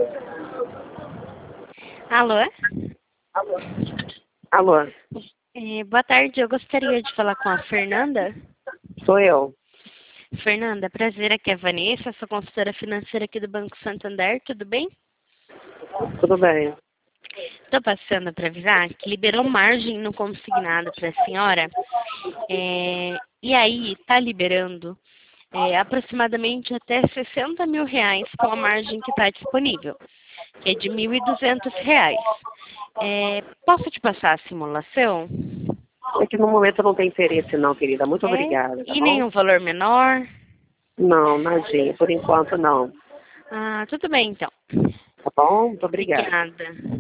Alô? Alô, Boa tarde, eu gostaria de falar com a Fernanda. sou eu. Fernanda, prazer, aqui é a Vanessa, sou consultora financeira aqui do Banco Santander, tudo bem? Tudo bem? Estou passando para avisar que liberou margem no consignado para a senhora. E aí está liberando aproximadamente até R$ 60.000 com a margem que está disponível, que é de R$ 1.200. Posso te passar a simulação? É que no momento eu não tenho interesse não, querida. Muito obrigada, tá E bom? nenhum valor menor? Não, imagina. Por enquanto não. Ah, tudo bem então. Tá bom? Muito obrigada. Obrigada.